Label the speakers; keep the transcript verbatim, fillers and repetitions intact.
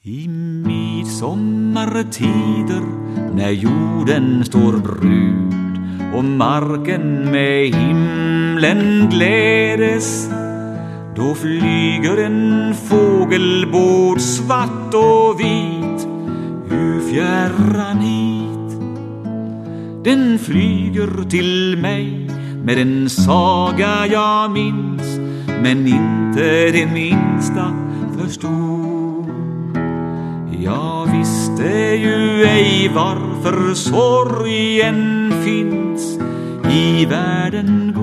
Speaker 1: I midsommartider när jorden står brud och marken med himlen glädes, då flyger en fågelbåt svart och vit ur fjärran hit. Den flyger till mig med en saga jag minns, men inte det minsta förstod. Jag visste ju ej varför sorgen finns i världen.